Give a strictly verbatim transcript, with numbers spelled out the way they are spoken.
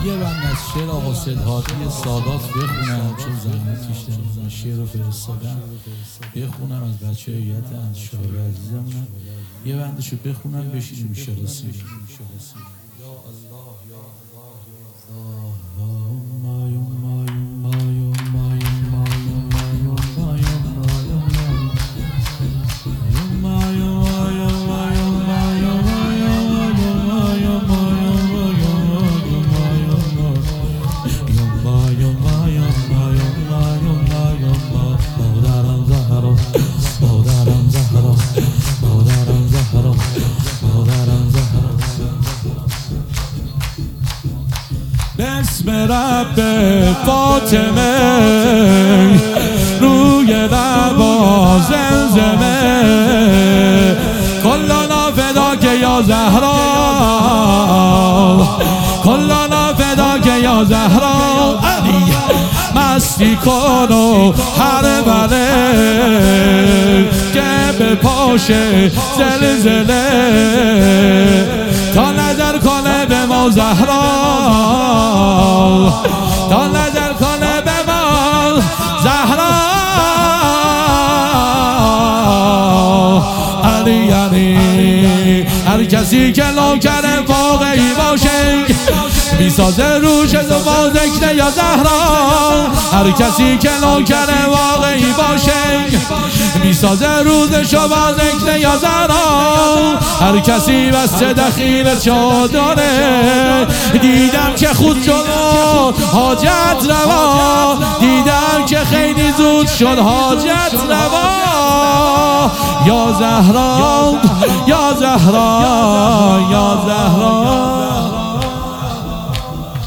یه بند از شعر آقا سیدهادی سادات بخونم، چون زحمت کشیدم شعر رو فرستادم، بخونم از بچه هیئت از شاعر عزیزمونم، یه بندشو بخونم بشینیم انشاءالله سیر. بسم رب فاطمه روی لبا زمزمه کلنا فداک یا زهرا کلنا فداک یا زهرا علی مستی کن و هر بله که به پاش زلزله تا نظر کنه به ما زهرا تا نظر کنه به ما زهرا علی علی هر کسی که نوکر واقعی باشه میسازه روش زبا ذکر یا زهرا هر کسی که نوکر واقعی باشه میسازه روزشو با ذکر یا زهرا هر کسی بسته دخیل چادره دیدم که خود شد حاجت روا دیدم که خیلی زود شد حاجت روا یا زهرا یا زهرا یا زهرا